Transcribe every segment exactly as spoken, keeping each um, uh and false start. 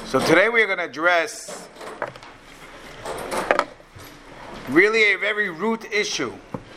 So today we are going to address really a very root issue.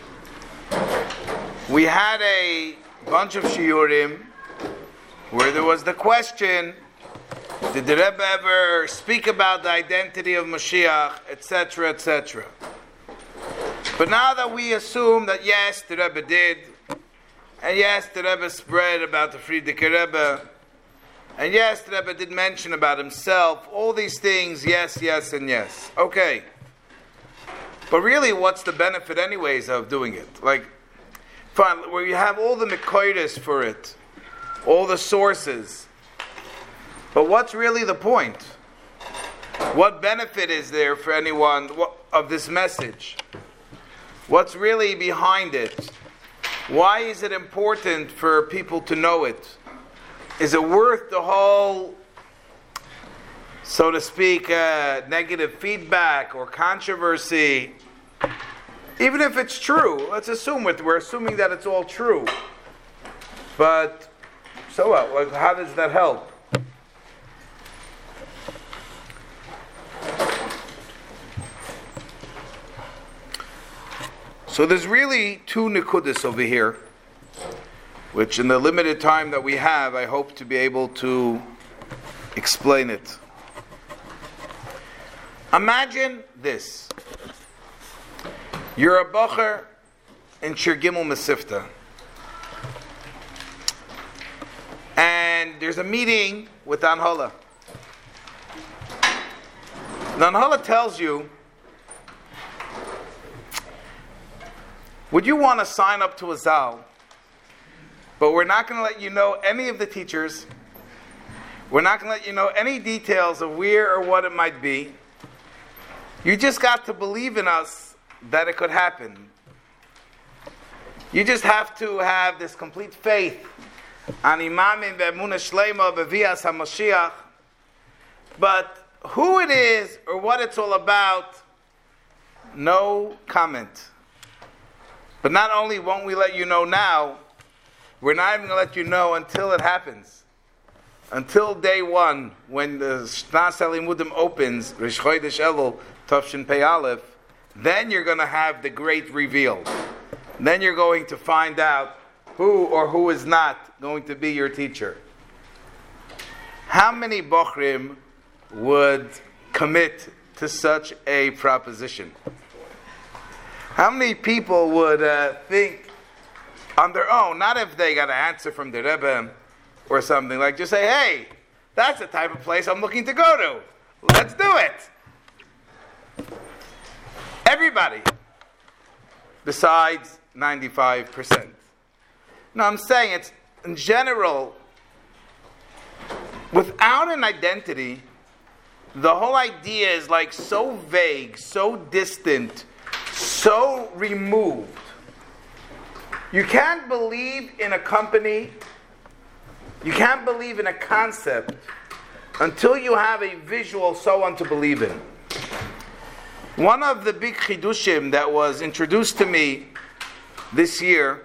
We had a bunch of shiurim where there was the question, did the Rebbe ever speak about the identity of Mashiach, et cetera, et cetera. But now that we assume that yes, the Rebbe did, and yes, the Rebbe spread about the Frierdiker Rebbe, and yes, the Rebbe did mention about himself, all these things, yes, yes, and yes. Okay. But really, what's the benefit anyways of doing it? Like, fine, where you have all the Mekoiris for it, all the sources. But what's really the point? What benefit is there for anyone of this message? What's really behind it? Why is it important for people to know it? Is it worth the whole, so to speak, uh, negative feedback or controversy? Even if it's true, let's assume it. We're assuming that it's all true. But so what? Like, how does that help? So there's really two nekudas over here, which in the limited time that we have, I hope to be able to explain it. Imagine this. You're a bocher in Shir Gimel Mesifta. And there's a meeting with the Anhala. The Anhala tells you, would you want to sign up to a Zal? But we're not going to let you know any of the teachers. We're not going to let you know any details of where or what it might be. You just got to believe in us that it could happen. You just have to have this complete faith on Imamim ve'emunah shleima bevias HaMashiach. But who it is or what it's all about, no comment. But not only won't we let you know now, we're not even going to let you know until it happens. Until day one, when the Shnas Halimudim opens, Rish Chodesh Elul, Tavshin Pei Aleph, then you're going to have the great reveal. Then you're going to find out who or who is not going to be your teacher. How many Bochrim would commit to such a proposition? How many people would uh, think on their own, not if they got an answer from the Rebbe or something, like just say, hey, that's the type of place I'm looking to go to. Let's do it. Everybody. Besides ninety-five percent. No, I'm saying it's, in general, without an identity, the whole idea is like so vague, so distant, so removed. You can't believe in a company, you can't believe in a concept until you have a visual so on to believe in. One of the big chidushim that was introduced to me this year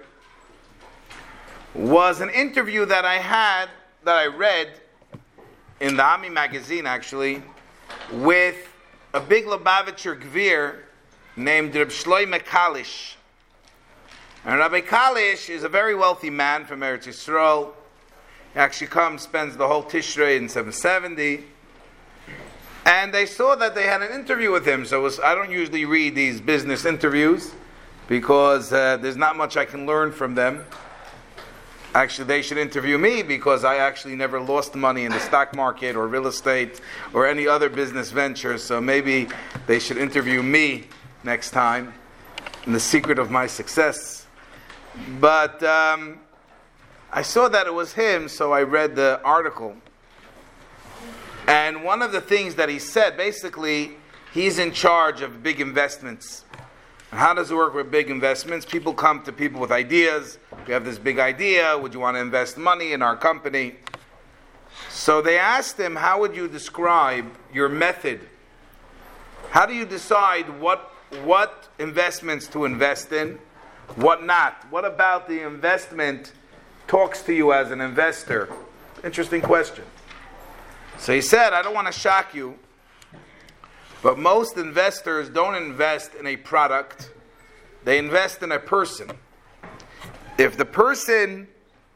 was an interview that I had, that I read in the Ami magazine actually, with a big Lubavitcher Gvir named Reb Shloime Kalish. And Rabbi Kalish is a very wealthy man from Eretz Yisrael. He actually comes, spends the whole Tishrei in seven seventy. And they saw that they had an interview with him. So it was, I don't usually read these business interviews because uh, there's not much I can learn from them. Actually, they should interview me because I actually never lost money in the stock market or real estate or any other business venture. So maybe they should interview me next time in the secret of my success. But um, I saw that it was him, so I read the article. And one of the things that he said, basically, he's in charge of big investments. And how does it work with big investments? People come to people with ideas. We have this big idea. Would you want to invest money in our company? So they asked him, how would you describe your method? How do you decide what what investments to invest in, what not? What about the investment talks to you as an investor? Interesting question. So he said, I don't want to shock you, but most investors don't invest in a product, they invest in a person. If the person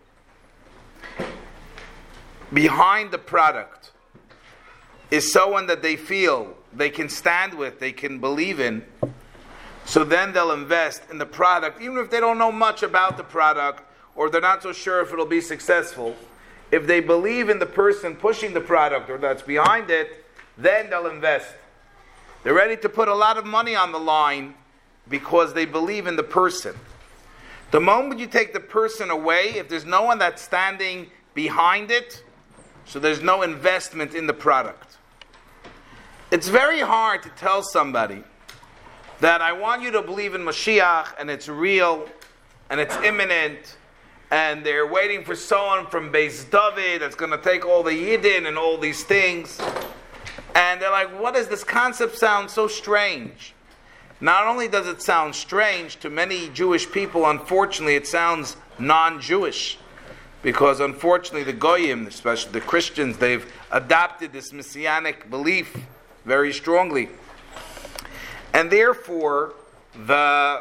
behind the product is someone that they feel they can stand with, they can believe in, so then they'll invest in the product, even if they don't know much about the product, or they're not so sure if it'll be successful. If they believe in the person pushing the product, or that's behind it, then they'll invest. They're ready to put a lot of money on the line because they believe in the person. The moment you take the person away, if there's no one that's standing behind it, so there's no investment in the product. It's very hard to tell somebody that I want you to believe in Mashiach, and it's real, and it's imminent, and they're waiting for someone from Beis David that's going to take all the Yidden and all these things. And they're like, what does this concept sound so strange? Not only does it sound strange, to many Jewish people, unfortunately, it sounds non-Jewish. Because unfortunately, the Goyim, especially the Christians, they've adopted this Messianic belief very strongly. And therefore, the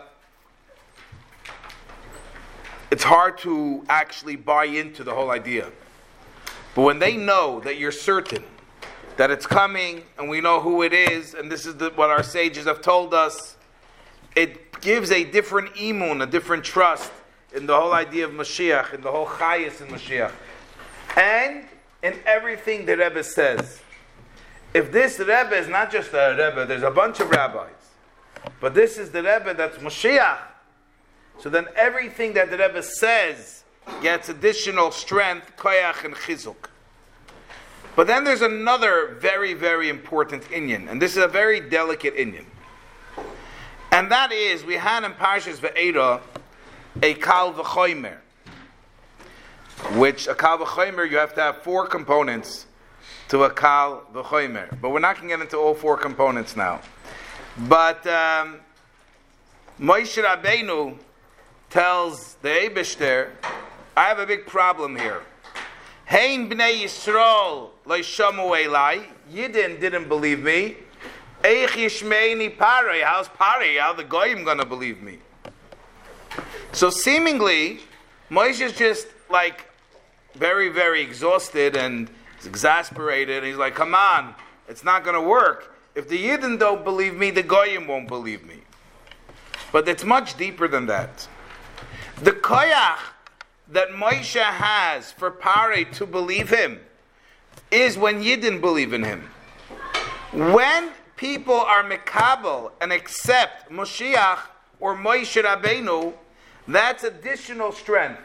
it's hard to actually buy into the whole idea. But when they know that you're certain that it's coming, and we know who it is, and this is the, what our sages have told us, it gives a different imun, a different trust in the whole idea of Mashiach, in the whole chayas in Mashiach. And in everything the Rebbe says. If this Rebbe is not just a Rebbe, there's a bunch of rabbis, but this is the Rebbe that's Mashiach, so then everything that the Rebbe says gets additional strength, koyach and chizuk. But then there's another very, very important inyan, and this is a very delicate inyan. And that is, we had in Parshas Ve'era a kal v'chomer, which a kal v'chomer, you have to have four components to a kal v'chomer. But we're not going to get into all four components now. But um, Moshe Rabbeinu tells the Eibishter, I have a big problem here. Hein bnei Yisrael lo shamu elai. Yidden didn't believe me. Eich yishmeini parei. How's parei? How the goyim gonna believe me? So seemingly, Moshe is just like very, very exhausted and exasperated. And he's like, come on, it's not gonna work. If the Yidden don't believe me, the goyim won't believe me. But it's much deeper than that. The koyach that Moshe has for Parei to believe him is when Yidden believe in him. When people are mekabel and accept Moshiach or Moshe Rabbeinu, that's additional strength.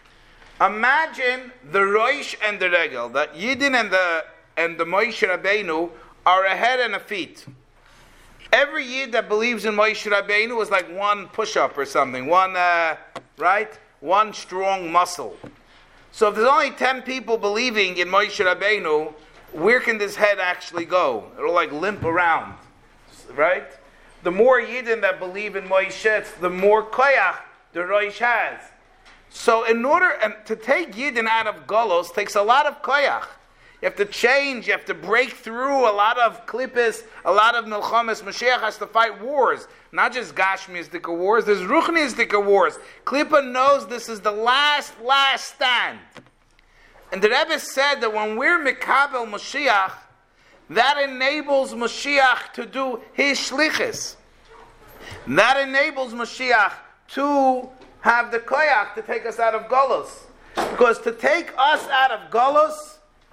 Imagine the Rosh and the Regel, that Yidden and the and the Moshe Rabbeinu are a head and a feet. Every Yid that believes in Moshe Rabbeinu is like one push-up or something, one, uh, right? One strong muscle. So if there's only ten people believing in Moshe Rabbeinu, where can this head actually go? It'll like limp around, right? The more Yidden that believe in Moshe, the more koyach the Rosh has. So in order and to take Yidden out of Golos takes a lot of koyach. You have to change, you have to break through a lot of klippis, a lot of milchamas. Mashiach has to fight wars. Not just Gashmiistic wars, there's Ruchniistic wars. Klippa knows this is the last, last stand. And the Rebbe said that when we're Mikabel Mashiach, that enables Mashiach to do his shlichus. That enables Mashiach to have the koyach to take us out of Golos. Because to take us out of Golos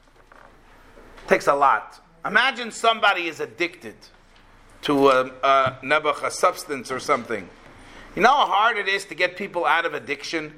takes a lot. Imagine somebody is addicted to a, a nebuch, a substance or something. You know how hard it is to get people out of addiction?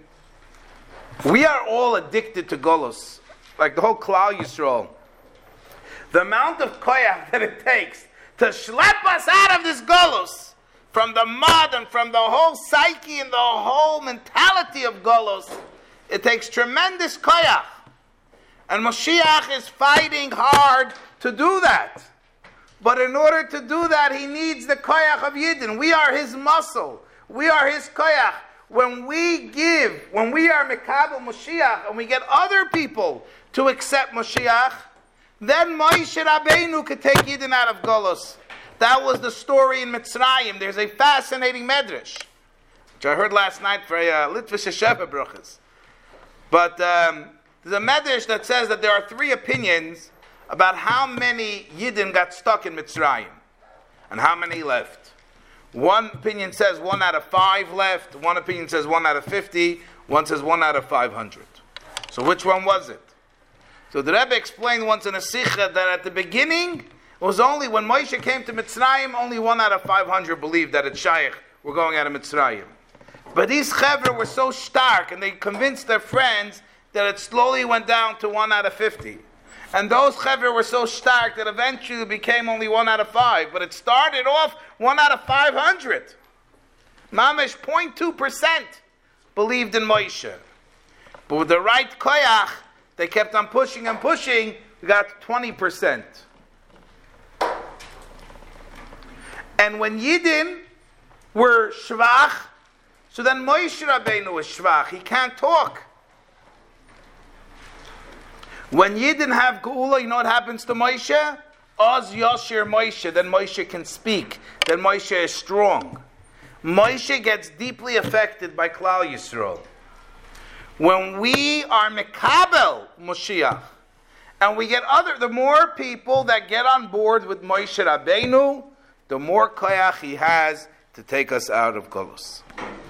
We are all addicted to Golos, like the whole Klal Yisrael. The amount of koyach that it takes to schlep us out of this Golos, from the mud and from the whole psyche and the whole mentality of Golos, it takes tremendous koyach. And Mashiach is fighting hard to do that. But in order to do that, he needs the koyach of Yidden. We are his muscle. We are his koyach. When we give, when we are mekabel Mashiach, and we get other people to accept Mashiach, then Moshe Rabbeinu could take Yidden out of Golos. That was the story in Mitzrayim. There's a fascinating medrash, which I heard last night for a uh, Litvish Shepher Bruchas. But um, there's a medrash that says that there are three opinions about how many Yidden got stuck in Mitzrayim and how many left. One opinion says one out of five left. One opinion says one out of fifty. One says one out of five hundred. So which one was it? So the Rebbe explained once in a Sikha that at the beginning, it was only when Moshe came to Mitzrayim, only one out of five hundred believed that it's Shaykh, we're going out of Mitzrayim. But these Chevra were so stark, and they convinced their friends that it slowly went down to one out of fifty. And those Chevra were so stark that eventually it became only one out of five. But it started off one out of five hundred. Mamish, zero point two percent believed in Moshe. But with the right koyach, they kept on pushing and pushing, we got twenty percent. And when Yidden were shvach, so then Moshe Rabbeinu was shvach. He can't talk. When Yidden have geula, you know what happens to Moshe? Oz Yoshir Moshe, then Moshe can speak. Then Moshe is strong. Moshe gets deeply affected by Klal Yisrael. When we are Mekabel Moshiach, and we get other, the more people that get on board with Moshe Rabbeinu, the more koyach he has to take us out of Golus.